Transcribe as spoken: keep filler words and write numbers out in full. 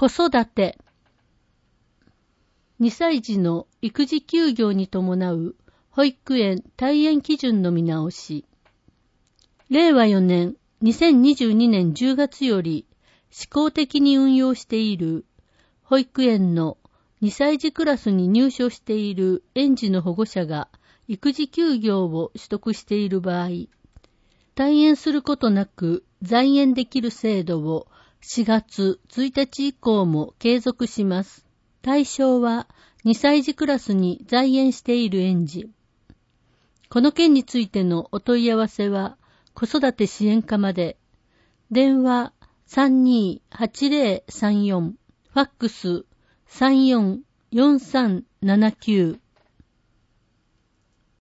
子育て。にさい児の育児休業に伴う保育園退園基準の見直し。れいわよねんにせんにじゅうにねんじゅうがつより試行的に運用している保育園のにさい児クラスに入所している園児の保護者が育児休業を取得している場合、退園することなく在園できる制度をしがつついたち以降も継続します。対象はにさい児クラスに在園している園児。この件についてのお問い合わせは子育て支援課まで。電話 さんにーはちぜろさんよん、ファックス さんよんよんさんななきゅう。